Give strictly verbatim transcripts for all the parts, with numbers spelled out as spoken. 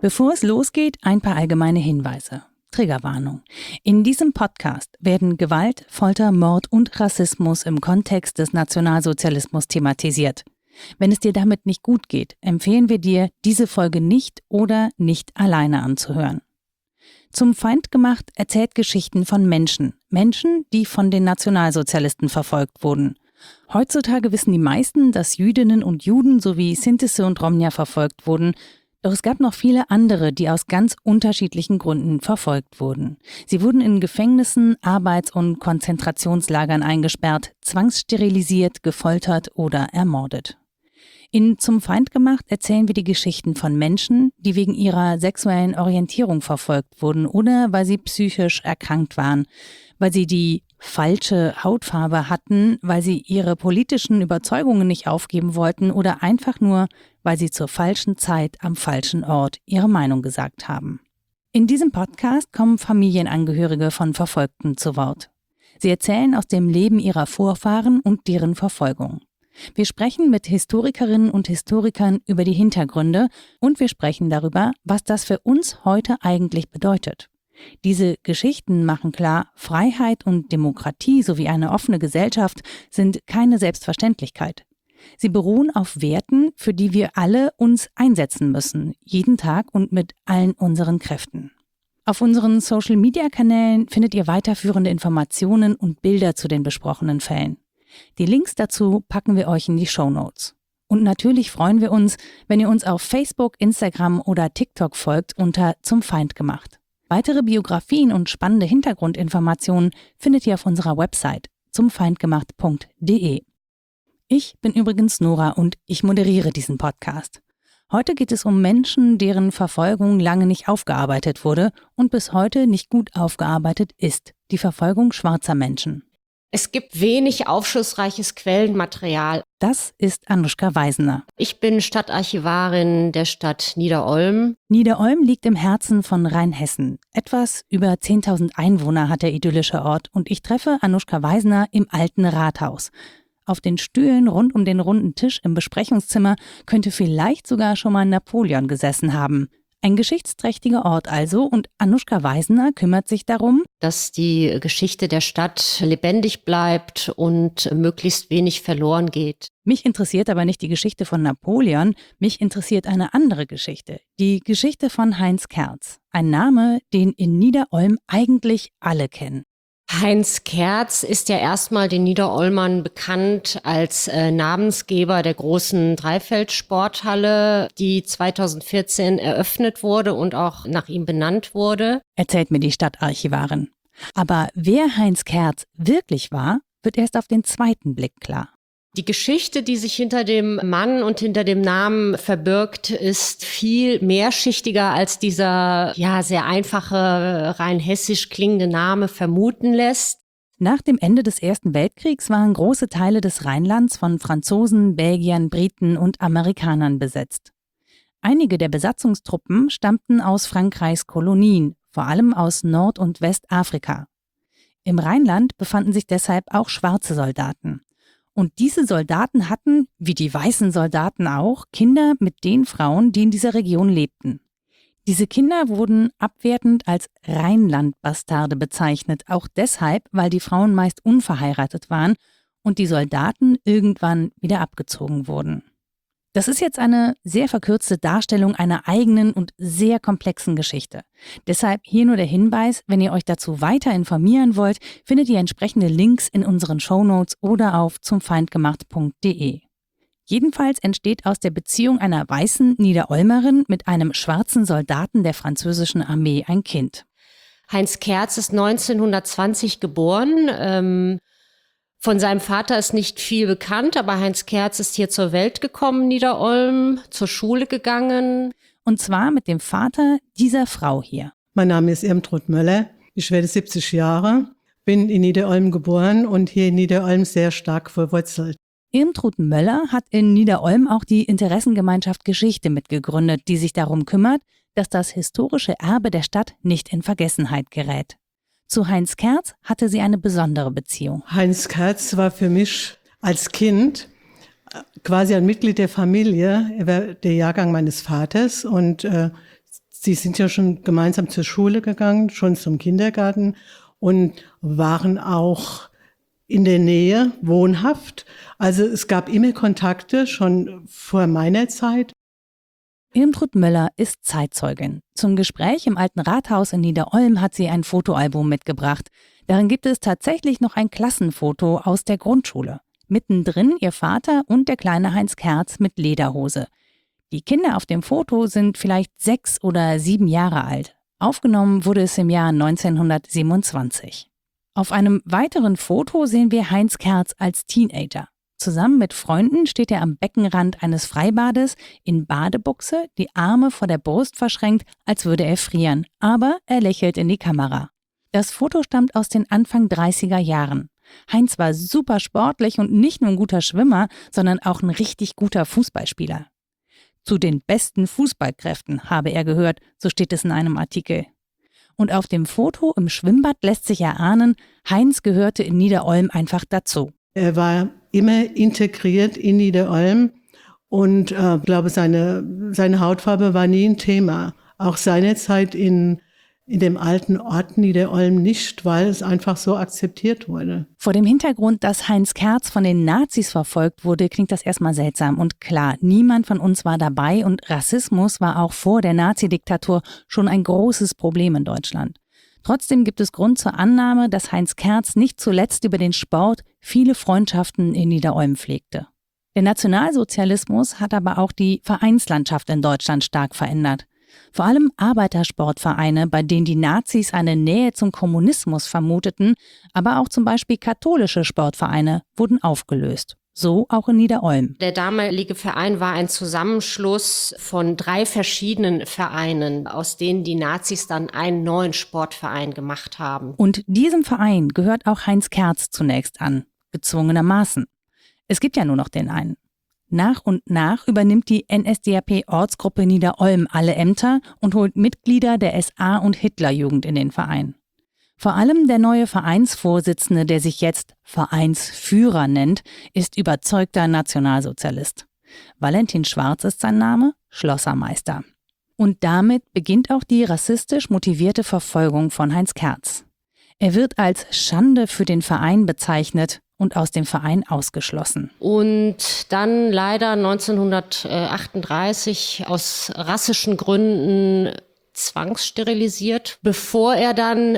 Bevor es losgeht, ein paar allgemeine Hinweise. Triggerwarnung. In diesem Podcast werden Gewalt, Folter, Mord und Rassismus im Kontext des Nationalsozialismus thematisiert. Wenn es dir damit nicht gut geht, empfehlen wir dir, diese Folge nicht oder nicht alleine anzuhören. Zum Feind gemacht erzählt Geschichten von Menschen. Menschen, die von den Nationalsozialisten verfolgt wurden. Heutzutage wissen die meisten, dass Jüdinnen und Juden sowie Sintise und Romnia verfolgt wurden. Doch es gab noch viele andere, die aus ganz unterschiedlichen Gründen verfolgt wurden. Sie wurden in Gefängnissen, Arbeits- und Konzentrationslagern eingesperrt, zwangssterilisiert, gefoltert oder ermordet. In Zum Feind gemacht erzählen wir die Geschichten von Menschen, die wegen ihrer sexuellen Orientierung verfolgt wurden oder weil sie psychisch erkrankt waren, weil sie die falsche Hautfarbe hatten, weil sie ihre politischen Überzeugungen nicht aufgeben wollten oder einfach nur, weil sie zur falschen Zeit am falschen Ort ihre Meinung gesagt haben. In diesem Podcast kommen Familienangehörige von Verfolgten zu Wort. Sie erzählen aus dem Leben ihrer Vorfahren und deren Verfolgung. Wir sprechen mit Historikerinnen und Historikern über die Hintergründe und wir sprechen darüber, was das für uns heute eigentlich bedeutet. Diese Geschichten machen klar, Freiheit und Demokratie sowie eine offene Gesellschaft sind keine Selbstverständlichkeit. Sie beruhen auf Werten, für die wir alle uns einsetzen müssen, jeden Tag und mit allen unseren Kräften. Auf unseren Social-Media-Kanälen findet ihr weiterführende Informationen und Bilder zu den besprochenen Fällen. Die Links dazu packen wir euch in die Shownotes. Und natürlich freuen wir uns, wenn ihr uns auf Facebook, Instagram oder TikTok folgt unter Zum Feind gemacht. Weitere Biografien und spannende Hintergrundinformationen findet ihr auf unserer Website zum feind gemacht punkt de. Ich bin übrigens Nora und ich moderiere diesen Podcast. Heute geht es um Menschen, deren Verfolgung lange nicht aufgearbeitet wurde und bis heute nicht gut aufgearbeitet ist. Die Verfolgung schwarzer Menschen. Es gibt wenig aufschlussreiches Quellenmaterial. Das ist Anuschka Weisener. Ich bin Stadtarchivarin der Stadt Nieder-Olm. Nieder-Olm liegt im Herzen von Rheinhessen. Etwas über zehntausend Einwohner hat der idyllische Ort und ich treffe Anuschka Weisener im alten Rathaus. Auf den Stühlen rund um den runden Tisch im Besprechungszimmer könnte vielleicht sogar schon mal Napoleon gesessen haben. Ein geschichtsträchtiger Ort also und Anuschka Weisener kümmert sich darum, dass die Geschichte der Stadt lebendig bleibt und möglichst wenig verloren geht. Mich interessiert aber nicht die Geschichte von Napoleon, mich interessiert eine andere Geschichte. Die Geschichte von Heinz Kertz. Ein Name, den in Nieder-Olm eigentlich alle kennen. Heinz Kertz ist ja erstmal den Nieder-Olmern bekannt als äh, Namensgeber der großen Dreifeld-Sporthalle, die zweitausendvierzehn eröffnet wurde und auch nach ihm benannt wurde. Erzählt mir die Stadtarchivarin. Aber wer Heinz Kertz wirklich war, wird erst auf den zweiten Blick klar. Die Geschichte, die sich hinter dem Mann und hinter dem Namen verbirgt, ist viel mehrschichtiger, als dieser ja sehr einfache, rein hessisch klingende Name vermuten lässt. Nach dem Ende des Ersten Weltkriegs waren große Teile des Rheinlands von Franzosen, Belgiern, Briten und Amerikanern besetzt. Einige der Besatzungstruppen stammten aus Frankreichs Kolonien, vor allem aus Nord- und Westafrika. Im Rheinland befanden sich deshalb auch schwarze Soldaten. Und diese Soldaten hatten, wie die weißen Soldaten auch, Kinder mit den Frauen, die in dieser Region lebten. Diese Kinder wurden abwertend als Rheinlandbastarde bezeichnet, auch deshalb, weil die Frauen meist unverheiratet waren und die Soldaten irgendwann wieder abgezogen wurden. Das ist jetzt eine sehr verkürzte Darstellung einer eigenen und sehr komplexen Geschichte. Deshalb hier nur der Hinweis, wenn ihr euch dazu weiter informieren wollt, findet ihr entsprechende Links in unseren Shownotes oder auf zum feind gemacht punkt de. Jedenfalls entsteht aus der Beziehung einer weißen Nieder-Olmerin mit einem schwarzen Soldaten der französischen Armee ein Kind. Heinz Kertz ist neunzehnhundertzwanzig geboren. Ähm Von seinem Vater ist nicht viel bekannt, aber Heinz Kertz ist hier zur Welt gekommen, Nieder-Olm, zur Schule gegangen. Und zwar mit dem Vater dieser Frau hier. Mein Name ist Irmtrud Möller, ich werde siebzig Jahre, bin in Nieder-Olm geboren und hier in Nieder-Olm sehr stark verwurzelt. Irmtrud Möller hat in Nieder-Olm auch die Interessengemeinschaft Geschichte mitgegründet, die sich darum kümmert, dass das historische Erbe der Stadt nicht in Vergessenheit gerät. Zu Heinz Kertz hatte sie eine besondere Beziehung. Heinz Kertz war für mich als Kind quasi ein Mitglied der Familie. Er war der Jahrgang meines Vaters und äh, Sie sind ja schon gemeinsam zur Schule gegangen, schon zum Kindergarten und waren auch in der Nähe wohnhaft. Also es gab immer Kontakte, schon vor meiner Zeit. Irmtrud Möller ist Zeitzeugin. Zum Gespräch im Alten Rathaus in Nieder-Olm hat sie ein Fotoalbum mitgebracht. Darin gibt es tatsächlich noch ein Klassenfoto aus der Grundschule. Mittendrin ihr Vater und der kleine Heinz Kerz mit Lederhose. Die Kinder auf dem Foto sind vielleicht sechs oder sieben Jahre alt. Aufgenommen wurde es im Jahr neunzehnhundertsiebenundzwanzig. Auf einem weiteren Foto sehen wir Heinz Kerz als Teenager. Zusammen mit Freunden steht er am Beckenrand eines Freibades in Badebuchse, die Arme vor der Brust verschränkt, als würde er frieren. Aber er lächelt in die Kamera. Das Foto stammt aus den Anfang dreißiger Jahren. Heinz war super sportlich und nicht nur ein guter Schwimmer, sondern auch ein richtig guter Fußballspieler. Zu den besten Fußballkräften habe er gehört, so steht es in einem Artikel. Und auf dem Foto im Schwimmbad lässt sich erahnen, Heinz gehörte in Nieder-Olm einfach dazu. Er war immer integriert in Nieder-Olm und ich äh, glaube, seine, seine Hautfarbe war nie ein Thema. Auch seine Zeit in, in dem alten Ort Nieder-Olm nicht, weil es einfach so akzeptiert wurde. Vor dem Hintergrund, dass Heinz Kerz von den Nazis verfolgt wurde, klingt das erstmal seltsam. Und klar, niemand von uns war dabei und Rassismus war auch vor der Nazidiktatur schon ein großes Problem in Deutschland. Trotzdem gibt es Grund zur Annahme, dass Heinz Kerz nicht zuletzt über den Sport viele Freundschaften in Nieder-Olm pflegte. Der Nationalsozialismus hat aber auch die Vereinslandschaft in Deutschland stark verändert. Vor allem Arbeitersportvereine, bei denen die Nazis eine Nähe zum Kommunismus vermuteten, aber auch zum Beispiel katholische Sportvereine wurden aufgelöst. So auch in Nieder-Olm. Der damalige Verein war ein Zusammenschluss von drei verschiedenen Vereinen, aus denen die Nazis dann einen neuen Sportverein gemacht haben. Und diesem Verein gehört auch Heinz Kerz zunächst an, gezwungenermaßen. Es gibt ja nur noch den einen. Nach und nach übernimmt die N S D A P-Ortsgruppe Nieder-Olm alle Ämter und holt Mitglieder der S A- und Hitlerjugend in den Verein. Vor allem der neue Vereinsvorsitzende, der sich jetzt Vereinsführer nennt, ist überzeugter Nationalsozialist. Valentin Schwarz ist sein Name, Schlossermeister. Und damit beginnt auch die rassistisch motivierte Verfolgung von Heinz Kerz. Er wird als Schande für den Verein bezeichnet und aus dem Verein ausgeschlossen. Und dann leider neunzehnhundertachtunddreißig aus rassischen Gründen zwangssterilisiert, bevor er dann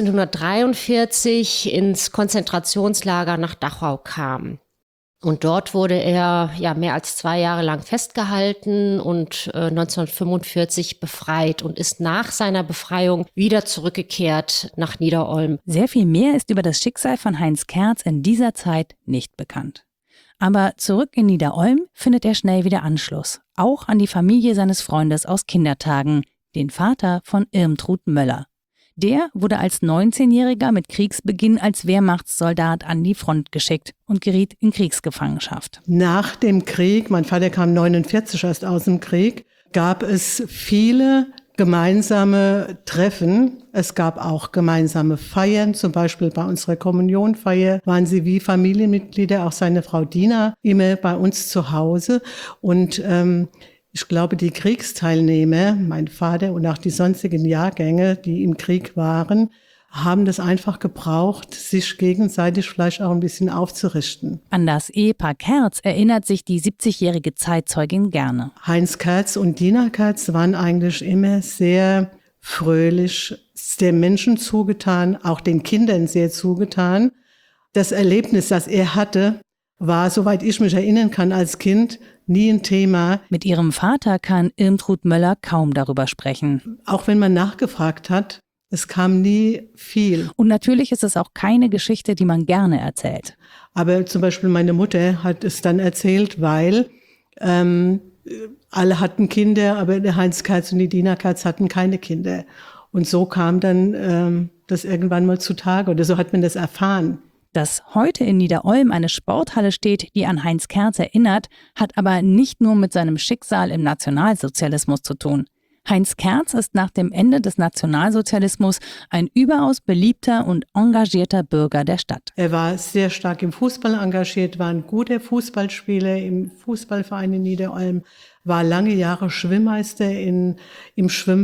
neunzehnhundertdreiundvierzig ins Konzentrationslager nach Dachau kam. Und dort wurde er ja mehr als zwei Jahre lang festgehalten und äh, neunzehnhundertfünfundvierzig befreit und ist nach seiner Befreiung wieder zurückgekehrt nach Nieder-Olm. Sehr viel mehr ist über das Schicksal von Heinz Kerz in dieser Zeit nicht bekannt. Aber zurück in Nieder-Olm findet er schnell wieder Anschluss, auch an die Familie seines Freundes aus Kindertagen, den Vater von Irmtrud Möller. Der wurde als neunzehnjähriger mit Kriegsbeginn als Wehrmachtssoldat an die Front geschickt und geriet in Kriegsgefangenschaft. Nach dem Krieg, mein Vater kam neunundvierzig erst aus dem Krieg, gab es viele gemeinsame Treffen. Es gab auch gemeinsame Feiern, zum Beispiel bei unserer Kommunionfeier waren sie wie Familienmitglieder, auch seine Frau Dina, immer bei uns zu Hause. Und ähm, ich glaube, die Kriegsteilnehmer, mein Vater und auch die sonstigen Jahrgänge, die im Krieg waren, haben das einfach gebraucht, sich gegenseitig vielleicht auch ein bisschen aufzurichten. An das Ehepaar Kerz erinnert sich die siebzigjährige Zeitzeugin gerne. Heinz Kerz und Dina Kerz waren eigentlich immer sehr fröhlich, der Menschen zugetan, auch den Kindern sehr zugetan. Das Erlebnis, das er hatte, war, soweit ich mich erinnern kann, als Kind nie ein Thema. Mit ihrem Vater kann Irmtrud Möller kaum darüber sprechen. Auch wenn man nachgefragt hat, es kam nie viel. Und natürlich ist es auch keine Geschichte, die man gerne erzählt. Aber zum Beispiel meine Mutter hat es dann erzählt, weil ähm, alle hatten Kinder, aber der Heinz Kerz und die Dina Kerz hatten keine Kinder. Und so kam dann ähm, das irgendwann mal zutage oder so hat man das erfahren. Dass heute in Nieder-Olm eine Sporthalle steht, die an Heinz Kerz erinnert, hat aber nicht nur mit seinem Schicksal im Nationalsozialismus zu tun. Heinz Kerz ist nach dem Ende des Nationalsozialismus ein überaus beliebter und engagierter Bürger der Stadt. Er war sehr stark im Fußball engagiert, war ein guter Fußballspieler im Fußballverein in Nieder-Olm, war lange Jahre Schwimmmeister in, im Schwimmbad,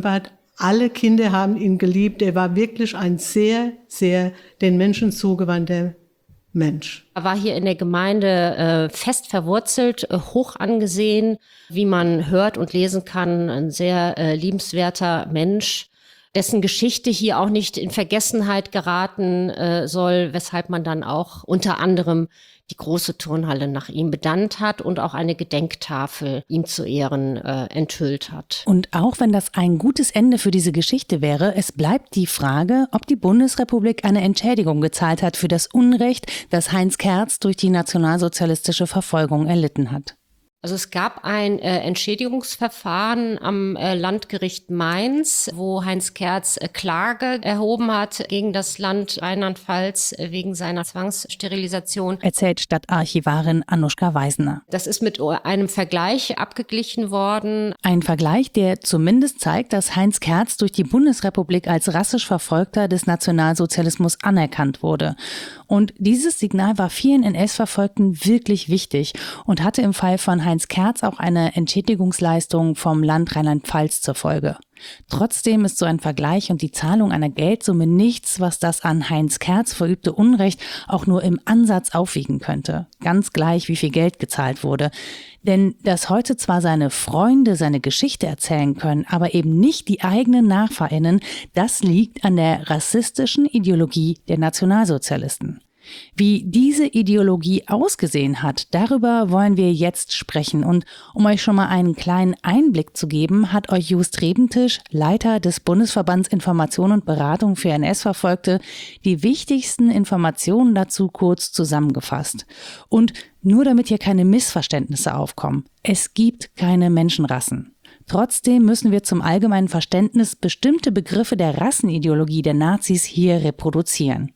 Alle Kinder haben ihn geliebt. Er war wirklich ein sehr, sehr den Menschen zugewandter Mensch. Er war hier in der Gemeinde äh, fest verwurzelt, äh, hoch angesehen, wie man hört und lesen kann, ein sehr äh, liebenswerter Mensch, dessen Geschichte hier auch nicht in Vergessenheit geraten äh, soll, weshalb man dann auch unter anderem die große Turnhalle nach ihm benannt hat und auch eine Gedenktafel ihm zu Ehren äh, enthüllt hat. Und auch wenn das ein gutes Ende für diese Geschichte wäre, es bleibt die Frage, ob die Bundesrepublik eine Entschädigung gezahlt hat für das Unrecht, das Heinz Kertz durch die nationalsozialistische Verfolgung erlitten hat. Also es gab ein äh, Entschädigungsverfahren am äh, Landgericht Mainz, wo Heinz Kertz äh, Klage erhoben hat gegen das Land Rheinland-Pfalz äh, wegen seiner Zwangssterilisation. Erzählt Stadtarchivarin Anuschka Weisener. Das ist mit einem Vergleich abgeglichen worden. Ein Vergleich, der zumindest zeigt, dass Heinz Kertz durch die Bundesrepublik als rassisch Verfolgter des Nationalsozialismus anerkannt wurde. Und dieses Signal war vielen N S-Verfolgten wirklich wichtig und hatte im Fall von Heinz Kertz auch eine Entschädigungsleistung vom Land Rheinland-Pfalz zur Folge. Trotzdem ist so ein Vergleich und die Zahlung einer Geldsumme nichts, was das an Heinz Kertz verübte Unrecht auch nur im Ansatz aufwiegen könnte. Ganz gleich, wie viel Geld gezahlt wurde. Denn dass heute zwar seine Freunde seine Geschichte erzählen können, aber eben nicht die eigenen NachfahrInnen, das liegt an der rassistischen Ideologie der Nationalsozialisten. Wie diese Ideologie ausgesehen hat, darüber wollen wir jetzt sprechen. Und um euch schon mal einen kleinen Einblick zu geben, hat euch Just Rebentisch, Leiter des Bundesverbands Information und Beratung für N S-Verfolgte, die wichtigsten Informationen dazu kurz zusammengefasst. Und nur damit hier keine Missverständnisse aufkommen: Es gibt keine Menschenrassen. Trotzdem müssen wir zum allgemeinen Verständnis bestimmte Begriffe der Rassenideologie der Nazis hier reproduzieren.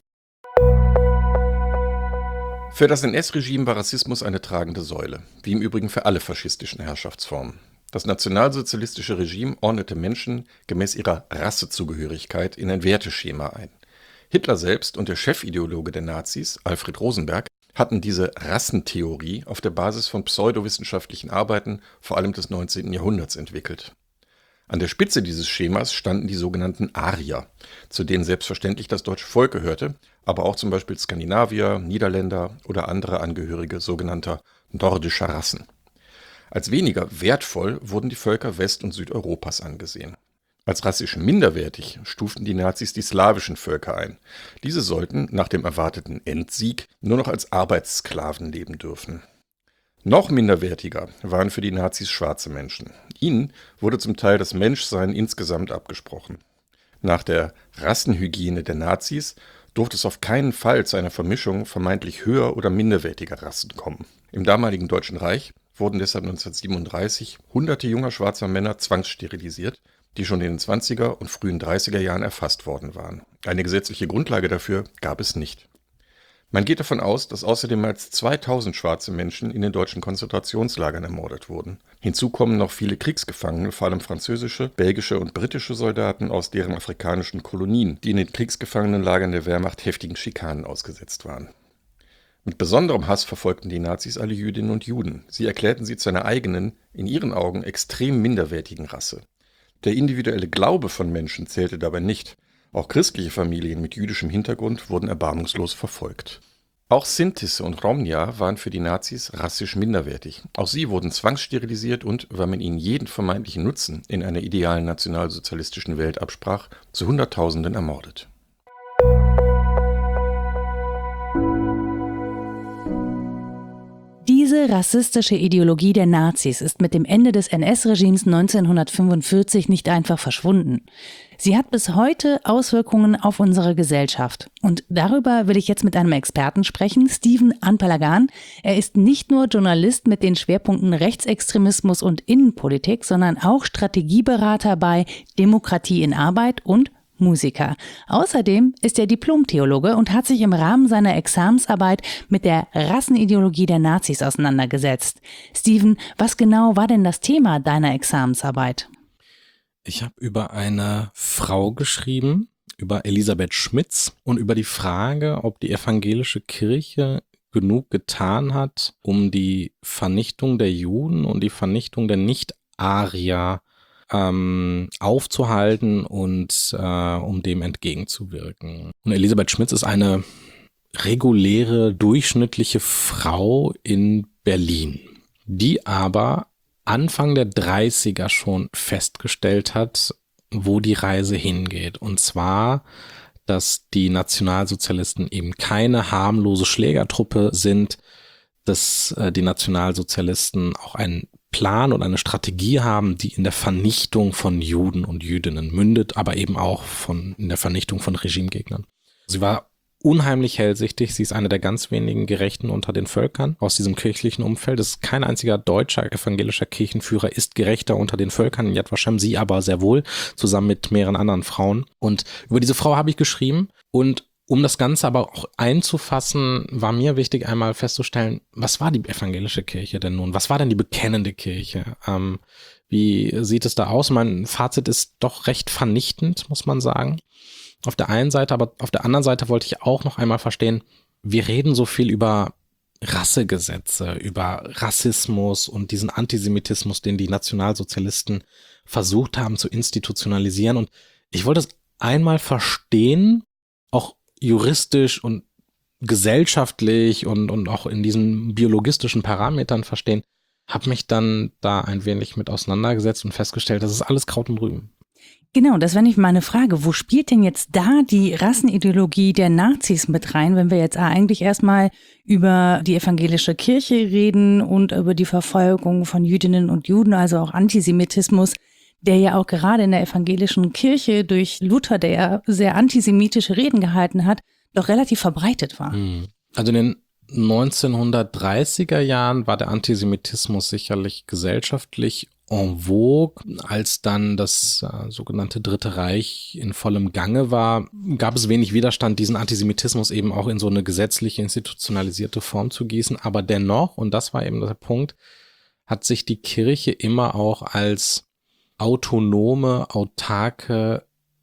Für das N S-Regime war Rassismus eine tragende Säule, wie im Übrigen für alle faschistischen Herrschaftsformen. Das nationalsozialistische Regime ordnete Menschen gemäß ihrer Rassezugehörigkeit in ein Werteschema ein. Hitler selbst und der Chefideologe der Nazis, Alfred Rosenberg, hatten diese Rassentheorie auf der Basis von pseudowissenschaftlichen Arbeiten vor allem des neunzehnten Jahrhunderts entwickelt. An der Spitze dieses Schemas standen die sogenannten Arier, zu denen selbstverständlich das deutsche Volk gehörte, aber auch zum Beispiel Skandinavier, Niederländer oder andere Angehörige sogenannter nordischer Rassen. Als weniger wertvoll wurden die Völker West- und Südeuropas angesehen. Als rassisch minderwertig stuften die Nazis die slawischen Völker ein. Diese sollten nach dem erwarteten Endsieg nur noch als Arbeitssklaven leben dürfen. Noch minderwertiger waren für die Nazis schwarze Menschen. Ihnen wurde zum Teil das Menschsein insgesamt abgesprochen. Nach der Rassenhygiene der Nazis durfte es auf keinen Fall zu einer Vermischung vermeintlich höher- oder minderwertiger Rassen kommen. Im damaligen Deutschen Reich wurden deshalb neunzehnhundertsiebenunddreißig hunderte junger schwarzer Männer zwangssterilisiert, die schon in den zwanziger und frühen dreißiger Jahren erfasst worden waren. Eine gesetzliche Grundlage dafür gab es nicht. Man geht davon aus, dass außerdem mehr als zweitausend schwarze Menschen in den deutschen Konzentrationslagern ermordet wurden. Hinzu kommen noch viele Kriegsgefangene, vor allem französische, belgische und britische Soldaten aus deren afrikanischen Kolonien, die in den Kriegsgefangenenlagern der Wehrmacht heftigen Schikanen ausgesetzt waren. Mit besonderem Hass verfolgten die Nazis alle Jüdinnen und Juden. Sie erklärten sie zu einer eigenen, in ihren Augen extrem minderwertigen Rasse. Der individuelle Glaube von Menschen zählte dabei nicht. Auch christliche Familien mit jüdischem Hintergrund wurden erbarmungslos verfolgt. Auch Sintisse und Romnia waren für die Nazis rassisch minderwertig. Auch sie wurden zwangssterilisiert und, weil man ihnen jeden vermeintlichen Nutzen in einer idealen nationalsozialistischen Welt absprach, zu Hunderttausenden ermordet. Diese rassistische Ideologie der Nazis ist mit dem Ende des N S-Regimes neunzehnhundertfünfundvierzig nicht einfach verschwunden. Sie hat bis heute Auswirkungen auf unsere Gesellschaft. Und darüber will ich jetzt mit einem Experten sprechen, Steven Anpalagan. Er ist nicht nur Journalist mit den Schwerpunkten Rechtsextremismus und Innenpolitik, sondern auch Strategieberater bei Demokratie in Arbeit und Musiker. Außerdem ist er Diplom-Theologe und hat sich im Rahmen seiner Examensarbeit mit der Rassenideologie der Nazis auseinandergesetzt. Steven, was genau war denn das Thema deiner Examensarbeit? Ich habe über eine Frau geschrieben, über Elisabeth Schmitz und über die Frage, ob die evangelische Kirche genug getan hat, um die Vernichtung der Juden und die Vernichtung der Nicht-Arier ähm, aufzuhalten und äh, um dem entgegenzuwirken. Und Elisabeth Schmitz ist eine reguläre, durchschnittliche Frau in Berlin, die aber Anfang der dreißiger schon festgestellt hat, wo die Reise hingeht. Und zwar, dass die Nationalsozialisten eben keine harmlose Schlägertruppe sind, dass äh, die Nationalsozialisten auch einen Plan und eine Strategie haben, die in der Vernichtung von Juden und Jüdinnen mündet, aber eben auch von in der Vernichtung von Regimegegnern. Sie war unheimlich hellsichtig. Sie ist eine der ganz wenigen Gerechten unter den Völkern aus diesem kirchlichen Umfeld. Es ist kein einziger deutscher evangelischer Kirchenführer ist Gerechter unter den Völkern. Yad Vashem, sie aber sehr wohl, zusammen mit mehreren anderen Frauen. Und über diese Frau habe ich geschrieben. Und um das Ganze aber auch einzufassen, war mir wichtig, einmal festzustellen, was war die evangelische Kirche denn nun? Was war denn die bekennende Kirche? Ähm, wie sieht es da aus? Mein Fazit ist doch recht vernichtend, muss man sagen. Auf der einen Seite, aber auf der anderen Seite wollte ich auch noch einmal verstehen, wir reden so viel über Rassegesetze, über Rassismus und diesen Antisemitismus, den die Nationalsozialisten versucht haben zu institutionalisieren. Und ich wollte es einmal verstehen, auch juristisch und gesellschaftlich und, und auch in diesen biologistischen Parametern verstehen, habe mich dann da ein wenig mit auseinandergesetzt und festgestellt, das ist alles Kraut und Rüben. Genau, das wäre nicht meine Frage. Wo spielt denn jetzt da die Rassenideologie der Nazis mit rein, wenn wir jetzt eigentlich erstmal über die evangelische Kirche reden und über die Verfolgung von Jüdinnen und Juden, also auch Antisemitismus, der ja auch gerade in der evangelischen Kirche durch Luther, der ja sehr antisemitische Reden gehalten hat, doch relativ verbreitet war. Also in den neunzehnhundertdreißiger Jahren war der Antisemitismus sicherlich gesellschaftlich en vogue. Als dann das äh, sogenannte Dritte Reich in vollem Gange war, gab es wenig Widerstand, diesen Antisemitismus eben auch in so eine gesetzliche, institutionalisierte Form zu gießen. Aber dennoch, und das war eben der Punkt, hat sich die Kirche immer auch als autonome, autarke,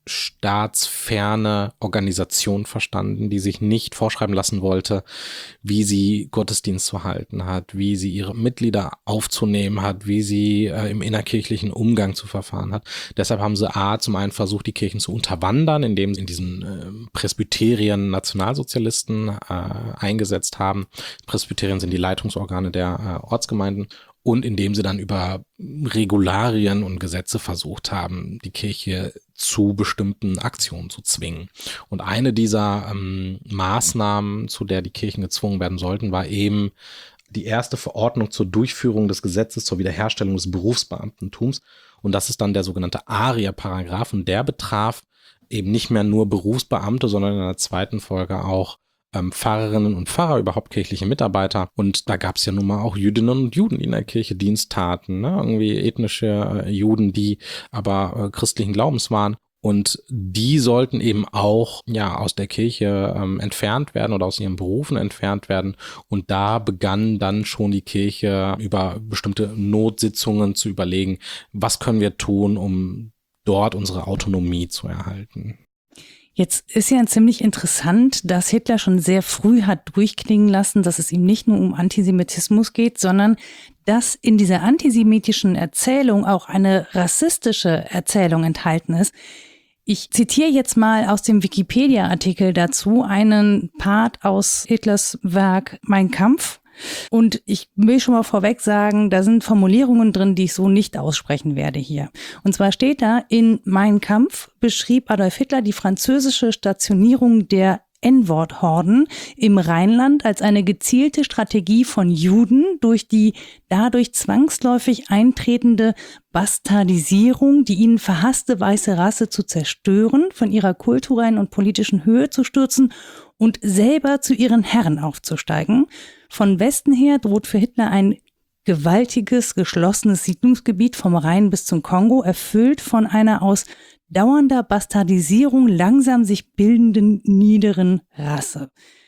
staatsferne Organisation verstanden, die sich nicht vorschreiben lassen wollte, wie sie Gottesdienst zu halten hat, wie sie ihre Mitglieder aufzunehmen hat, wie sie äh, im innerkirchlichen Umgang zu verfahren hat. Deshalb haben sie A, zum einen versucht, die Kirchen zu unterwandern, indem sie in diesen äh, Presbyterien Nationalsozialisten äh, eingesetzt haben. Presbyterien sind die Leitungsorgane der äh, Ortsgemeinden. Und indem sie dann über Regularien und Gesetze versucht haben, die Kirche zu bestimmten Aktionen zu zwingen. Und eine dieser ähm, Maßnahmen, zu der die Kirchen gezwungen werden sollten, war eben die erste Verordnung zur Durchführung des Gesetzes zur Wiederherstellung des Berufsbeamtentums. Und das ist dann der sogenannte Aria-Paragraph. Und der betraf eben nicht mehr nur Berufsbeamte, sondern in der zweiten Folge auch Ähm, Pfarrerinnen und Pfarrer, überhaupt kirchliche Mitarbeiter. Und da gab es ja nun mal auch Jüdinnen und Juden, die in der Kirche Dienst taten, ne? Irgendwie ethnische äh, Juden, die aber äh, christlichen Glaubens waren. Und die sollten eben auch ja aus der Kirche ähm, entfernt werden oder aus ihren Berufen entfernt werden. Und da begann dann schon die Kirche über bestimmte Notsitzungen zu überlegen, was können wir tun, um dort unsere Autonomie zu erhalten. Jetzt ist ja ziemlich interessant, dass Hitler schon sehr früh hat durchklingen lassen, dass es ihm nicht nur um Antisemitismus geht, sondern dass in dieser antisemitischen Erzählung auch eine rassistische Erzählung enthalten ist. Ich zitiere jetzt mal aus dem Wikipedia-Artikel dazu einen Part aus Hitlers Werk Mein Kampf. Und ich will schon mal vorweg sagen, da sind Formulierungen drin, die ich so nicht aussprechen werde hier. Und zwar steht da, in Mein Kampf beschrieb Adolf Hitler die französische Stationierung der En-Wort-Horden im Rheinland als eine gezielte Strategie von Juden durch die dadurch zwangsläufig eintretende Bastardisierung, die ihnen verhasste weiße Rasse zu zerstören, von ihrer kulturellen und politischen Höhe zu stürzen und selber zu ihren Herren aufzusteigen. Von Westen her droht für Hitler ein gewaltiges, geschlossenes Siedlungsgebiet vom Rhein bis zum Kongo, erfüllt von einer aus dauernder Bastardisierung langsam sich bildenden niederen Rasse.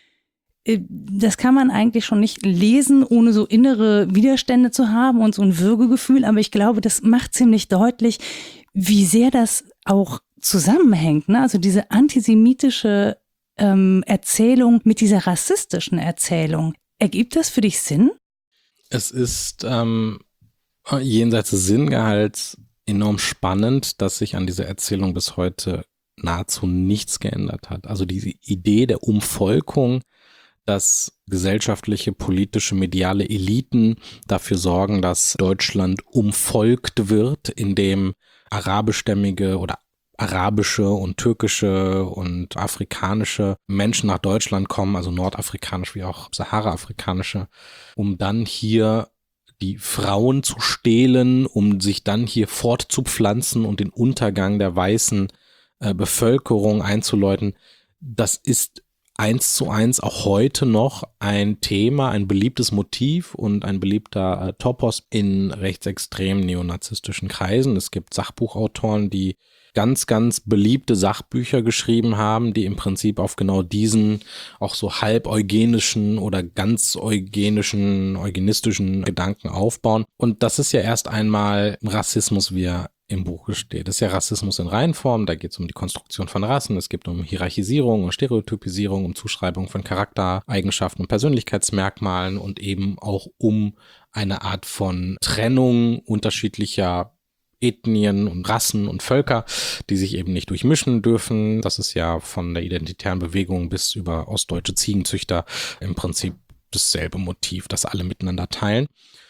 Das kann man eigentlich schon nicht lesen, ohne so innere Widerstände zu haben und so ein Würgegefühl, aber ich glaube, das macht ziemlich deutlich, wie sehr das auch zusammenhängt, ne? Also diese antisemitische ähm, Erzählung mit dieser rassistischen Erzählung. Ergibt das für dich Sinn? Es ist ähm, jenseits des Sinngehalts enorm spannend, dass sich an dieser Erzählung bis heute nahezu nichts geändert hat. Also diese Idee der Umvolkung, dass gesellschaftliche, politische, mediale Eliten dafür sorgen, dass Deutschland umvolkt wird, indem arabischstämmige oder arabische und türkische und afrikanische Menschen nach Deutschland kommen, also nordafrikanische wie auch sahara-afrikanische, um dann hier die Frauen zu stehlen, um sich dann hier fortzupflanzen und den Untergang der weißen äh, Bevölkerung einzuläuten. Das ist eins zu eins auch heute noch ein Thema, ein beliebtes Motiv und ein beliebter äh, Topos in rechtsextremen neonazistischen Kreisen. Es gibt Sachbuchautoren, die ganz, ganz beliebte Sachbücher geschrieben haben, die im Prinzip auf genau diesen auch so halb eugenischen oder ganz eugenischen, eugenistischen Gedanken aufbauen. Und das ist ja erst einmal Rassismus, wie er im Buche steht. Das ist ja Rassismus in Reihenform, da geht es um die Konstruktion von Rassen, es geht um Hierarchisierung und Stereotypisierung, um Zuschreibung von Charaktereigenschaften und Persönlichkeitsmerkmalen und eben auch um eine Art von Trennung unterschiedlicher Ethnien und Rassen und Völker, die sich eben nicht durchmischen dürfen. Das ist ja von der identitären Bewegung bis über ostdeutsche Ziegenzüchter im Prinzip dasselbe Motiv, das alle miteinander teilen.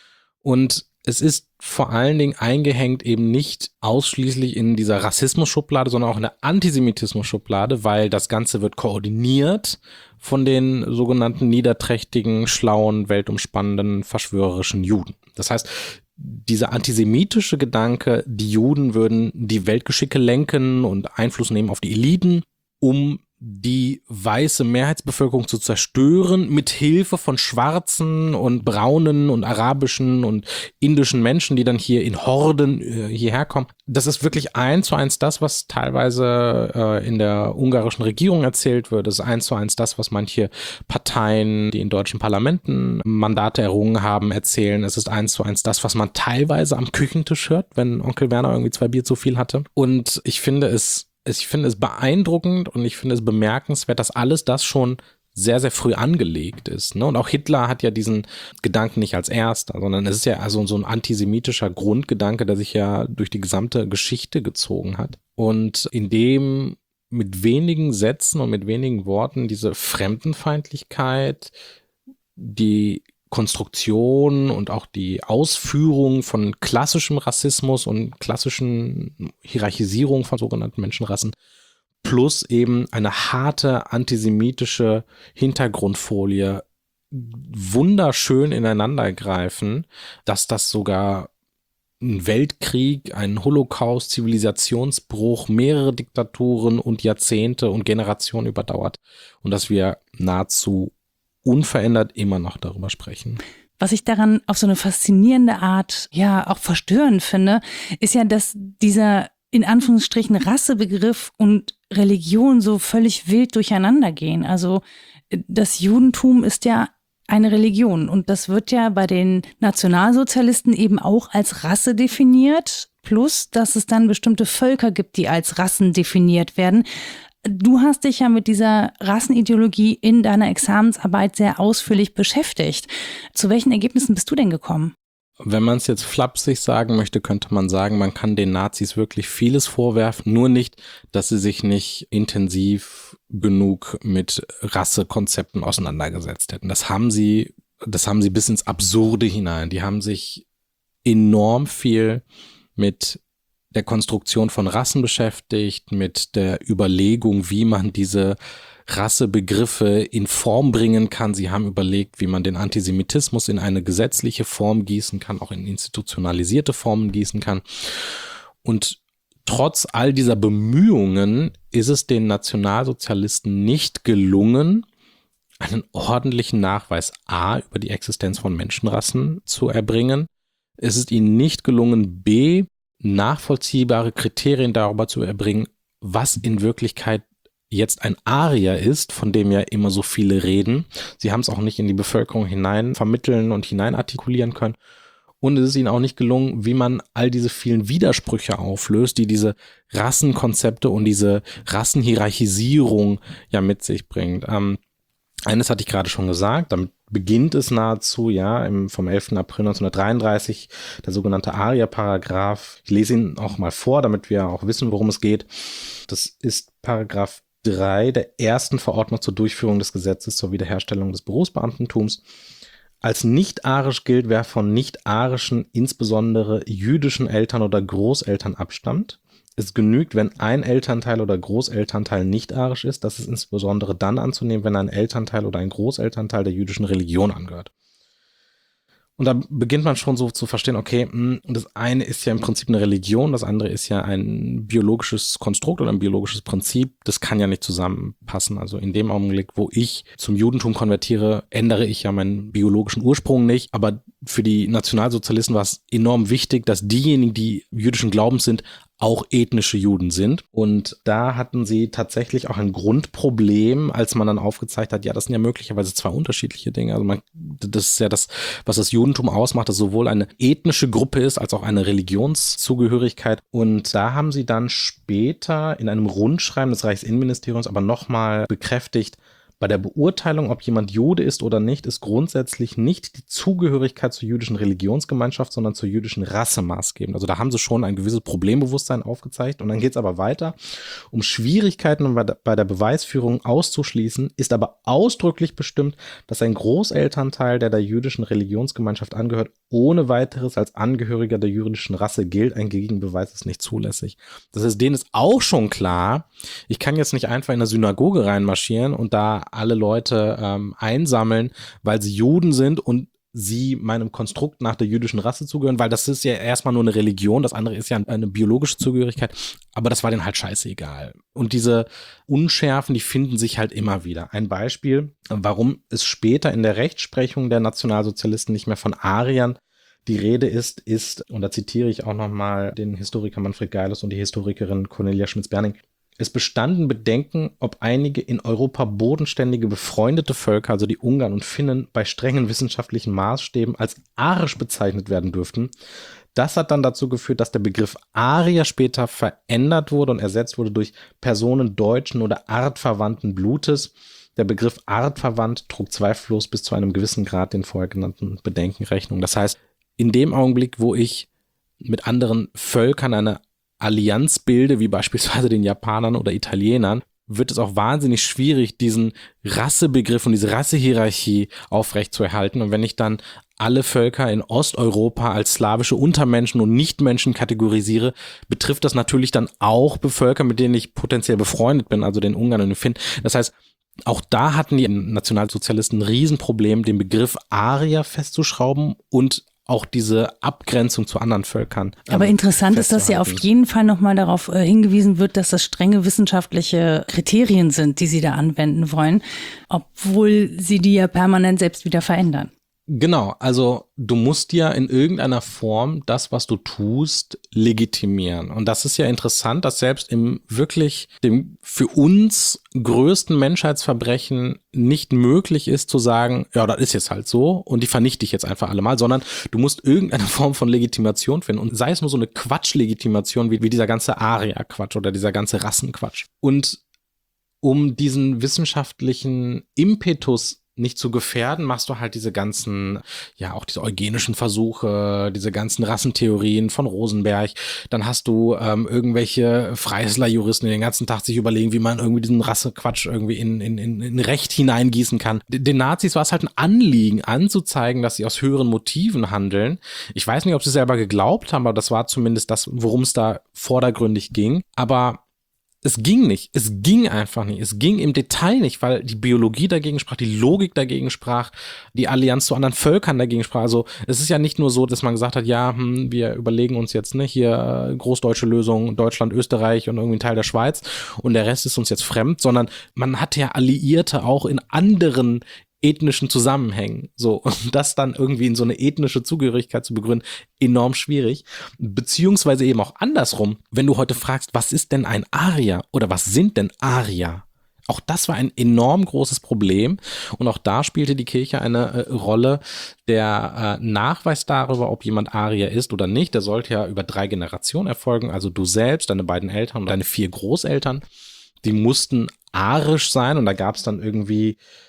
Und es ist vor allen Dingen eingehängt eben nicht ausschließlich in dieser Rassismus-Schublade, sondern auch in der Antisemitismus-Schublade, weil das Ganze wird koordiniert von den sogenannten niederträchtigen, schlauen, weltumspannenden, verschwörerischen Juden. Das heißt, dieser antisemitische Gedanke, die Juden würden die Weltgeschicke lenken und Einfluss nehmen auf die Eliten, um die weiße Mehrheitsbevölkerung zu zerstören, mit Hilfe von schwarzen und braunen und arabischen und indischen Menschen, die dann hier in Horden äh, hierher kommen. Das ist wirklich eins zu eins das, was teilweise äh, in der ungarischen Regierung erzählt wird. Das ist eins zu eins das, was manche Parteien, die in deutschen Parlamenten Mandate errungen haben, erzählen. Es ist eins zu eins das, was man teilweise am Küchentisch hört, wenn Onkel Werner irgendwie zwei Bier zu viel hatte. Und ich finde es Ich finde es beeindruckend und ich finde es bemerkenswert, dass alles das schon sehr, sehr früh angelegt ist. Ne? Und auch Hitler hat ja diesen Gedanken nicht als erster, sondern es ist ja also so ein antisemitischer Grundgedanke, der sich ja durch die gesamte Geschichte gezogen hat. Und in dem mit wenigen Sätzen und mit wenigen Worten diese Fremdenfeindlichkeit, die Konstruktion und auch die Ausführung von klassischem Rassismus und klassischen Hierarchisierung von sogenannten Menschenrassen plus eben eine harte antisemitische Hintergrundfolie wunderschön ineinander greifen, dass das sogar ein Weltkrieg, ein Holocaust, Zivilisationsbruch, mehrere Diktaturen und Jahrzehnte und Generationen überdauert und dass wir nahezu unverändert immer noch darüber sprechen. Was ich daran auf so eine faszinierende Art, ja, auch verstörend finde, ist ja, dass dieser in Anführungsstrichen Rassebegriff und Religion so völlig wild durcheinander gehen. Also das Judentum ist ja eine Religion und das wird ja bei den Nationalsozialisten eben auch als Rasse definiert, plus dass es dann bestimmte Völker gibt, die als Rassen definiert werden. Du hast dich ja mit dieser Rassenideologie in deiner Examensarbeit sehr ausführlich beschäftigt. Zu welchen Ergebnissen bist du denn gekommen? Wenn man es jetzt flapsig sagen möchte, könnte man sagen, man kann den Nazis wirklich vieles vorwerfen, nur nicht, dass sie sich nicht intensiv genug mit Rassekonzepten auseinandergesetzt hätten. Das haben sie, das haben sie bis ins Absurde hinein. Die haben sich enorm viel mit der Konstruktion von Rassen beschäftigt, mit der Überlegung, wie man diese Rassebegriffe in Form bringen kann. Sie haben überlegt, wie man den Antisemitismus in eine gesetzliche Form gießen kann, auch in institutionalisierte Formen gießen kann. Und trotz all dieser Bemühungen ist es den Nationalsozialisten nicht gelungen, einen ordentlichen Nachweis A über die Existenz von Menschenrassen zu erbringen. Es ist ihnen nicht gelungen, B, nachvollziehbare Kriterien darüber zu erbringen, was in Wirklichkeit jetzt ein Arier ist, von dem ja immer so viele reden. Sie haben es auch nicht in die Bevölkerung hinein vermitteln und hinein artikulieren können. Und es ist ihnen auch nicht gelungen, wie man all diese vielen Widersprüche auflöst, die diese Rassenkonzepte und diese Rassenhierarchisierung ja mit sich bringt. Ähm, Eines hatte ich gerade schon gesagt, damit beginnt es nahezu, ja, im, vom elften April neunzehnhundertdreiunddreißig, der sogenannte Aria-Paragraph. Ich lese ihn auch mal vor, damit wir auch wissen, worum es geht. Das ist Paragraph drei der ersten Verordnung zur Durchführung des Gesetzes zur Wiederherstellung des Berufsbeamtentums. Als nicht-arisch gilt, wer von nicht-arischen, insbesondere jüdischen Eltern oder Großeltern abstammt. Es genügt, wenn ein Elternteil oder Großelternteil nicht-arisch ist. Das ist insbesondere dann anzunehmen, wenn ein Elternteil oder ein Großelternteil der jüdischen Religion angehört. Und da beginnt man schon so zu verstehen, okay, das eine ist ja im Prinzip eine Religion, das andere ist ja ein biologisches Konstrukt oder ein biologisches Prinzip. Das kann ja nicht zusammenpassen. Also in dem Augenblick, wo ich zum Judentum konvertiere, ändere ich ja meinen biologischen Ursprung nicht. Aber für die Nationalsozialisten war es enorm wichtig, dass diejenigen, die jüdischen Glaubens sind, auch ethnische Juden sind. Und da hatten sie tatsächlich auch ein Grundproblem, als man dann aufgezeigt hat, ja, das sind ja möglicherweise zwei unterschiedliche Dinge. Also man, das ist ja das, was das Judentum ausmacht, dass sowohl eine ethnische Gruppe ist, als auch eine Religionszugehörigkeit. Und da haben sie dann später in einem Rundschreiben des Reichsinnenministeriums aber nochmal bekräftigt, bei der Beurteilung, ob jemand Jude ist oder nicht, ist grundsätzlich nicht die Zugehörigkeit zur jüdischen Religionsgemeinschaft, sondern zur jüdischen Rasse maßgebend. Also da haben sie schon ein gewisses Problembewusstsein aufgezeigt. Und dann geht es aber weiter. Um Schwierigkeiten bei der Beweisführung auszuschließen, ist aber ausdrücklich bestimmt, dass ein Großelternteil, der der jüdischen Religionsgemeinschaft angehört, ohne weiteres als Angehöriger der jüdischen Rasse gilt. Ein Gegenbeweis ist nicht zulässig. Das heißt, denen ist auch schon klar, ich kann jetzt nicht einfach in eine Synagoge reinmarschieren und da alle Leute ähm, einsammeln, weil sie Juden sind und sie meinem Konstrukt nach der jüdischen Rasse zugehören, weil das ist ja erstmal nur eine Religion, das andere ist ja eine biologische Zugehörigkeit, aber das war denen halt scheißegal. Und diese Unschärfen, die finden sich halt immer wieder. Ein Beispiel, warum es später in der Rechtsprechung der Nationalsozialisten nicht mehr von Ariern die Rede ist, ist, und da zitiere ich auch nochmal den Historiker Manfred Geilus und die Historikerin Cornelia Schmitz-Berning, es bestanden Bedenken, ob einige in Europa bodenständige befreundete Völker, also die Ungarn und Finnen, bei strengen wissenschaftlichen Maßstäben als arisch bezeichnet werden dürften. Das hat dann dazu geführt, dass der Begriff Arier später verändert wurde und ersetzt wurde durch Personen deutschen oder artverwandten Blutes. Der Begriff artverwandt trug zweifellos bis zu einem gewissen Grad den vorher genannten Bedenken Rechnung. Das heißt, in dem Augenblick, wo ich mit anderen Völkern eine Allianz bilde, wie beispielsweise den Japanern oder Italienern, wird es auch wahnsinnig schwierig, diesen Rassebegriff und diese Rassehierarchie aufrechtzuerhalten. Und wenn ich dann alle Völker in Osteuropa als slawische Untermenschen und Nichtmenschen kategorisiere, betrifft das natürlich dann auch Völker, mit denen ich potenziell befreundet bin, also den Ungarn und den Finnen. Das heißt, auch da hatten die Nationalsozialisten ein Riesenproblem, den Begriff Arier festzuschrauben und auch diese Abgrenzung zu anderen Völkern. Aber interessant ist, dass ja auf jeden Fall nochmal darauf äh, hingewiesen wird, dass das strenge wissenschaftliche Kriterien sind, die sie da anwenden wollen, obwohl sie die ja permanent selbst wieder verändern. Genau, also du musst ja in irgendeiner Form das, was du tust, legitimieren. Und das ist ja interessant, dass selbst im wirklich dem für uns größten Menschheitsverbrechen nicht möglich ist zu sagen, ja, das ist jetzt halt so und die vernichte ich jetzt einfach alle mal, sondern du musst irgendeine Form von Legitimation finden und sei es nur so eine Quatschlegitimation wie, wie dieser ganze Aria-Quatsch oder dieser ganze Rassenquatsch. Und um diesen wissenschaftlichen Impetus nicht zu gefährden, machst du halt diese ganzen, ja auch diese eugenischen Versuche, diese ganzen Rassentheorien von Rosenberg. Dann hast du ähm, irgendwelche Freisler-Juristen, die den ganzen Tag sich überlegen, wie man irgendwie diesen Rassequatsch irgendwie in, in, in, in Recht hineingießen kann. Den Nazis war es halt ein Anliegen, anzuzeigen, dass sie aus höheren Motiven handeln. Ich weiß nicht, ob sie selber geglaubt haben, aber das war zumindest das, worum es da vordergründig ging. Aber es ging nicht. Es ging einfach nicht. Es ging im Detail nicht, weil die Biologie dagegen sprach, die Logik dagegen sprach, die Allianz zu anderen Völkern dagegen sprach. Also es ist ja nicht nur so, dass man gesagt hat, ja, hm, wir überlegen uns jetzt ne, hier äh, großdeutsche Lösung, Deutschland, Österreich und irgendwie ein Teil der Schweiz und der Rest ist uns jetzt fremd, sondern man hatte ja Alliierte auch in anderen ethnischen Zusammenhängen. So, und das dann irgendwie in so eine ethnische Zugehörigkeit zu begründen, enorm schwierig. Beziehungsweise eben auch andersrum, wenn du heute fragst, was ist denn ein Arier oder was sind denn Arier? Auch das war ein enorm großes Problem und auch da spielte die Kirche eine äh, Rolle. Der äh, Nachweis darüber, ob jemand Arier ist oder nicht, der sollte ja über drei Generationen erfolgen, also du selbst, deine beiden Eltern und deine vier Großeltern, die mussten arisch sein und da gab es dann irgendwie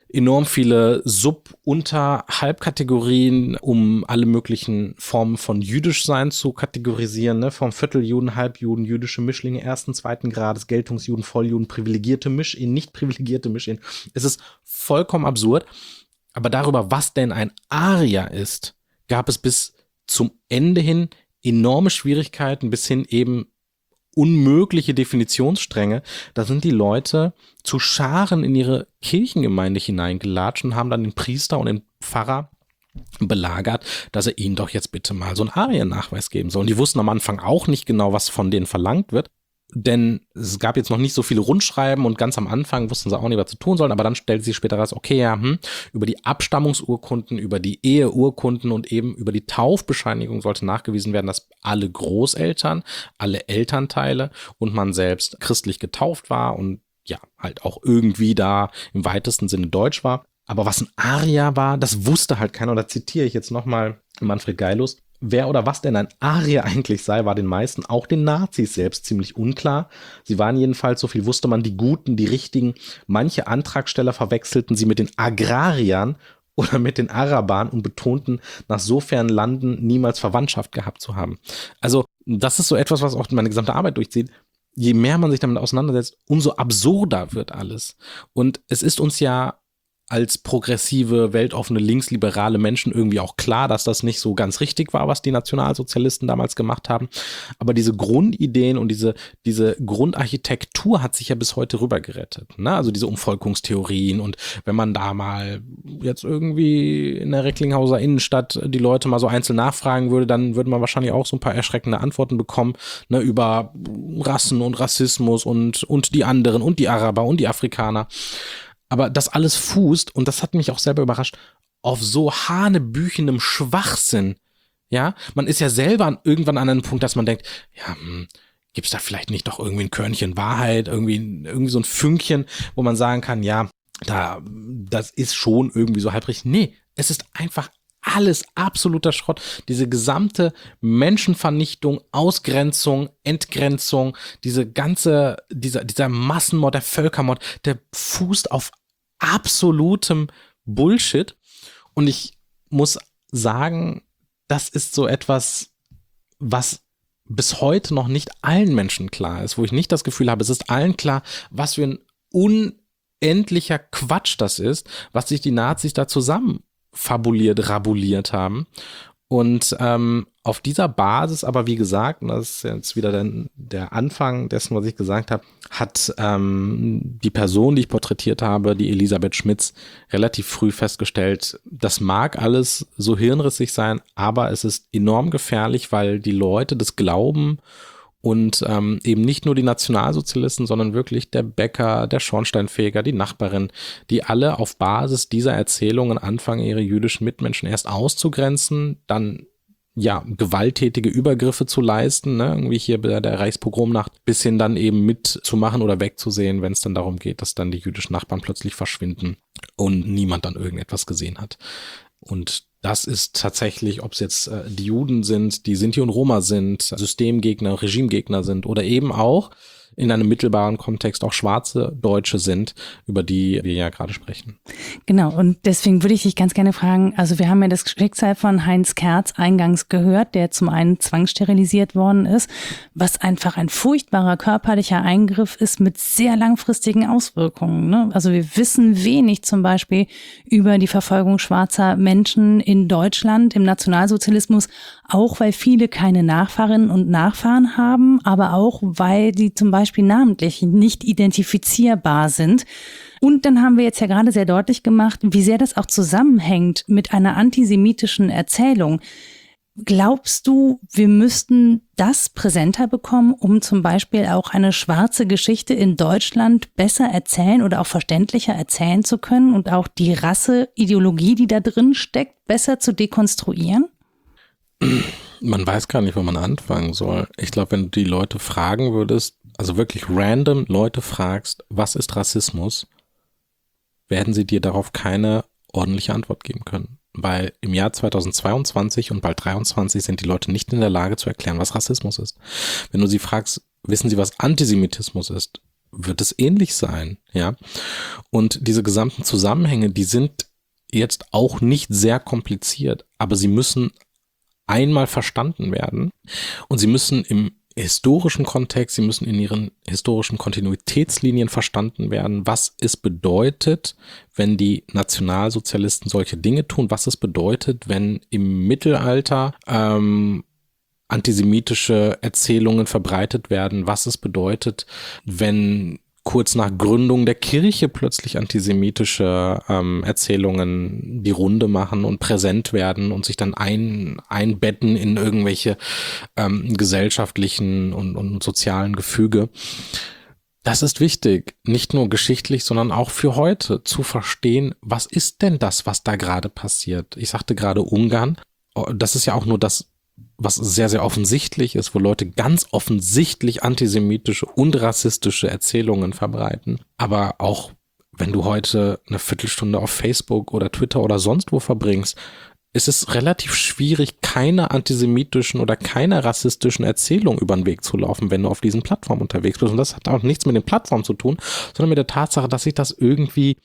enorm viele Sub-, Unter-, Halbkategorien, um alle möglichen Formen von Jüdischsein zu kategorisieren, ne? Vom Vierteljuden, Halbjuden, jüdische Mischlinge ersten, zweiten Grades, Geltungsjuden, Volljuden, privilegierte Misch-In, nicht privilegierte Misch-In. Es ist vollkommen absurd. Aber darüber, was denn ein Arier ist, gab es bis zum Ende hin enorme Schwierigkeiten, bis hin eben unmögliche Definitionsstränge. Da sind die Leute zu Scharen in ihre Kirchengemeinde hineingelatscht und haben dann den Priester und den Pfarrer belagert, dass er ihnen doch jetzt bitte mal so einen Ariennachweis geben soll. Und die wussten am Anfang auch nicht genau, was von denen verlangt wird. Denn es gab jetzt noch nicht so viele Rundschreiben und ganz am Anfang wussten sie auch nicht, was sie tun sollen, aber dann stellte sich später raus, okay, ja, hm, über die Abstammungsurkunden, über die Eheurkunden und eben über die Taufbescheinigung sollte nachgewiesen werden, dass alle Großeltern, alle Elternteile und man selbst christlich getauft war und ja, halt auch irgendwie da im weitesten Sinne deutsch war. Aber was ein Arier war, das wusste halt keiner. Und da zitiere ich jetzt nochmal Manfred Geilus. Wer oder was denn ein Arier eigentlich sei, war den meisten, auch den Nazis selbst, ziemlich unklar. Sie waren jedenfalls, so viel wusste man, die Guten, die Richtigen. Manche Antragsteller verwechselten sie mit den Agrariern oder mit den Arabern und betonten, nach so fernen Landen niemals Verwandtschaft gehabt zu haben. Also das ist so etwas, was auch meine gesamte Arbeit durchzieht. Je mehr man sich damit auseinandersetzt, umso absurder wird alles. Und es ist uns ja als progressive, weltoffene, linksliberale Menschen irgendwie auch klar, dass das nicht so ganz richtig war, was die Nationalsozialisten damals gemacht haben. Aber diese Grundideen und diese, diese Grundarchitektur hat sich ja bis heute rübergerettet, ne? Also diese Umvolkungstheorien, und wenn man da mal jetzt irgendwie in der Recklinghauser Innenstadt die Leute mal so einzeln nachfragen würde, dann würde man wahrscheinlich auch so ein paar erschreckende Antworten bekommen, ne, über Rassen und Rassismus und, und die anderen und die Araber und die Afrikaner. Aber das alles fußt, und das hat mich auch selber überrascht, auf so hanebüchenem Schwachsinn. Ja, man ist ja selber an, irgendwann an einem Punkt, dass man denkt, ja, hm, gibt's da vielleicht nicht doch irgendwie ein Körnchen Wahrheit, irgendwie, irgendwie so ein Fünkchen, wo man sagen kann, ja, da, das ist schon irgendwie so halb richtig. Nee, es ist einfach alles absoluter Schrott. Diese gesamte Menschenvernichtung, Ausgrenzung, Entgrenzung, diese ganze, dieser, dieser Massenmord, der Völkermord, der fußt auf absolutem Bullshit. Und ich muss sagen, das ist so etwas, was bis heute noch nicht allen Menschen klar ist, wo ich nicht das Gefühl habe, es ist allen klar, was für ein unendlicher Quatsch das ist, was sich die Nazis da zusammen fabuliert, rabuliert haben. Und ähm, auf dieser Basis, aber wie gesagt, und das ist jetzt wieder der, der Anfang dessen, was ich gesagt habe, hat ähm, die Person, die ich porträtiert habe, die Elisabeth Schmitz, relativ früh festgestellt, das mag alles so hirnrissig sein, aber es ist enorm gefährlich, weil die Leute das glauben. Und ähm, eben nicht nur die Nationalsozialisten, sondern wirklich der Bäcker, der Schornsteinfeger, die Nachbarin, die alle auf Basis dieser Erzählungen anfangen, ihre jüdischen Mitmenschen erst auszugrenzen, dann ja gewalttätige Übergriffe zu leisten, ne? Irgendwie hier bei der Reichspogromnacht, bis hin dann eben mitzumachen oder wegzusehen, wenn es dann darum geht, dass dann die jüdischen Nachbarn plötzlich verschwinden und niemand dann irgendetwas gesehen hat. Und das ist tatsächlich, ob es jetzt äh, die Juden sind, die Sinti und Roma sind, Systemgegner, Regimegegner sind oder eben auch in einem mittelbaren Kontext auch schwarze Deutsche sind, über die wir ja gerade sprechen. Genau, und deswegen würde ich dich ganz gerne fragen, also wir haben ja das Schicksal von Heinz Kertz eingangs gehört, der zum einen zwangssterilisiert worden ist, was einfach ein furchtbarer körperlicher Eingriff ist mit sehr langfristigen Auswirkungen, ne? Also wir wissen wenig zum Beispiel über die Verfolgung schwarzer Menschen in Deutschland im Nationalsozialismus, auch weil viele keine Nachfahrinnen und Nachfahren haben, aber auch weil die zum Beispiel namentlich nicht identifizierbar sind. Und dann haben wir jetzt ja gerade sehr deutlich gemacht, wie sehr das auch zusammenhängt mit einer antisemitischen Erzählung. Glaubst du, wir müssten das präsenter bekommen, um zum Beispiel auch eine schwarze Geschichte in Deutschland besser erzählen oder auch verständlicher erzählen zu können und auch die Rasseideologie, die da drin steckt, besser zu dekonstruieren? Man weiß gar nicht, wo man anfangen soll. Ich glaube, wenn du die Leute fragen würdest, also wirklich random Leute fragst, was ist Rassismus, werden sie dir darauf keine ordentliche Antwort geben können. Weil im Jahr zweitausendzweiundzwanzig und bald dreiundzwanzig sind die Leute nicht in der Lage zu erklären, was Rassismus ist. Wenn du sie fragst, wissen sie, was Antisemitismus ist, wird es ähnlich sein, ja. Und diese gesamten Zusammenhänge, die sind jetzt auch nicht sehr kompliziert, aber sie müssen einmal verstanden werden und sie müssen im historischen Kontext, sie müssen in ihren historischen Kontinuitätslinien verstanden werden, was es bedeutet, wenn die Nationalsozialisten solche Dinge tun, was es bedeutet, wenn im Mittelalter ähm, antisemitische Erzählungen verbreitet werden, was es bedeutet, wenn kurz nach Gründung der Kirche plötzlich antisemitische ähm, Erzählungen die Runde machen und präsent werden und sich dann ein, einbetten in irgendwelche ähm, gesellschaftlichen und, und sozialen Gefüge. Das ist wichtig, nicht nur geschichtlich, sondern auch für heute zu verstehen, was ist denn das, was da gerade passiert. Ich sagte gerade Ungarn, das ist ja auch nur das, was sehr, sehr offensichtlich ist, wo Leute ganz offensichtlich antisemitische und rassistische Erzählungen verbreiten. Aber auch wenn du heute eine Viertelstunde auf Facebook oder Twitter oder sonst wo verbringst, ist es relativ schwierig, keine antisemitischen oder keine rassistischen Erzählungen über den Weg zu laufen, wenn du auf diesen Plattformen unterwegs bist. Und das hat auch nichts mit den Plattformen zu tun, sondern mit der Tatsache, dass sich das irgendwie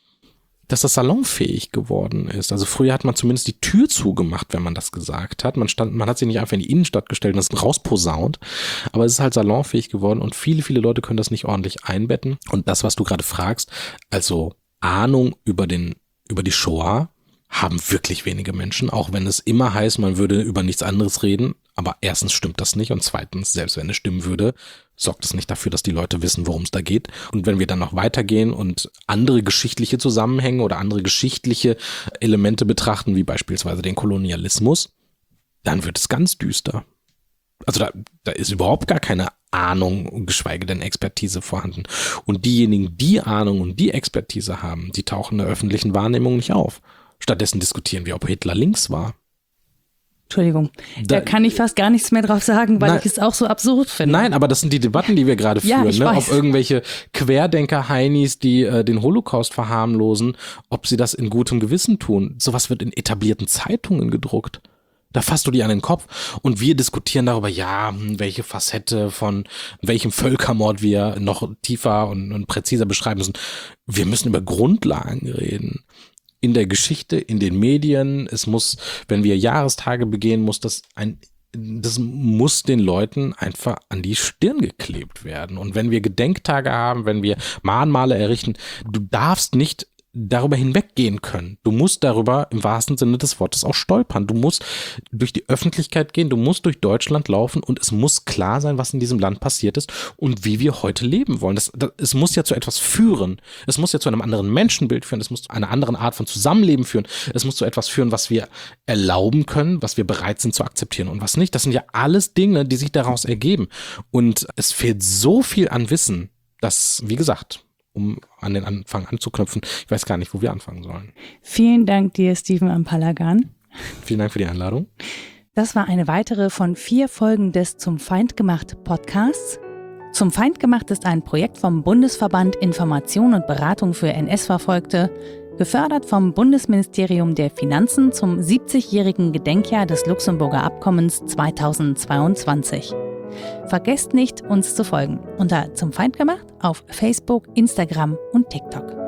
dass das salonfähig geworden ist. Also früher hat man zumindest die Tür zugemacht, wenn man das gesagt hat. Man stand, man hat sich nicht einfach in die Innenstadt gestellt und das rausposaunt. Aber es ist halt salonfähig geworden und viele, viele Leute können das nicht ordentlich einbetten. Und das, was du gerade fragst, also Ahnung über den, über die Shoah, haben wirklich wenige Menschen, auch wenn es immer heißt, man würde über nichts anderes reden. Aber erstens stimmt das nicht und zweitens, selbst wenn es stimmen würde, sorgt es nicht dafür, dass die Leute wissen, worum es da geht. Und wenn wir dann noch weitergehen und andere geschichtliche Zusammenhänge oder andere geschichtliche Elemente betrachten, wie beispielsweise den Kolonialismus, dann wird es ganz düster. Also da, da ist überhaupt gar keine Ahnung, geschweige denn Expertise vorhanden. Und diejenigen, die Ahnung und die Expertise haben, die tauchen in der öffentlichen Wahrnehmung nicht auf. Stattdessen diskutieren wir, ob Hitler links war. Entschuldigung, da, da kann ich fast gar nichts mehr drauf sagen, weil nein, ich es auch so absurd finde. Nein, aber das sind die Debatten, die wir gerade führen, ja, ne? Ob irgendwelche Querdenker-Heinis, die äh, den Holocaust verharmlosen, ob sie das in gutem Gewissen tun. Sowas wird in etablierten Zeitungen gedruckt. Da fasst du die an den Kopf und wir diskutieren darüber, ja, welche Facette von welchem Völkermord wir noch tiefer und, und präziser beschreiben müssen. Wir müssen über Grundlagen reden. In der Geschichte, in den Medien, es muss, wenn wir Jahrestage begehen, muss das ein, das muss den Leuten einfach an die Stirn geklebt werden. Und wenn wir Gedenktage haben, wenn wir Mahnmale errichten, du darfst nicht darüber hinweggehen können. Du musst darüber im wahrsten Sinne des Wortes auch stolpern. Du musst durch die Öffentlichkeit gehen, du musst durch Deutschland laufen und es muss klar sein, was in diesem Land passiert ist und wie wir heute leben wollen. Das, das, es muss ja zu etwas führen. Es muss ja zu einem anderen Menschenbild führen. Es muss zu einer anderen Art von Zusammenleben führen. Es muss zu etwas führen, was wir erlauben können, was wir bereit sind zu akzeptieren und was nicht. Das sind ja alles Dinge, die sich daraus ergeben. Und es fehlt so viel an Wissen, dass, wie gesagt, um an den Anfang anzuknüpfen. Ich weiß gar nicht, wo wir anfangen sollen. Vielen Dank dir, Steven Ampalagan. Vielen Dank für die Einladung. Das war eine weitere von vier Folgen des Zum Feind gemacht Podcasts. Zum Feind gemacht ist ein Projekt vom Bundesverband Information und Beratung für N S-Verfolgte, gefördert vom Bundesministerium der Finanzen zum siebzigjährigen Gedenkjahr des Luxemburger Abkommens zweitausendzweiundzwanzig. Vergesst nicht, uns zu folgen unter Zum Feind gemacht auf Facebook, Instagram und TikTok.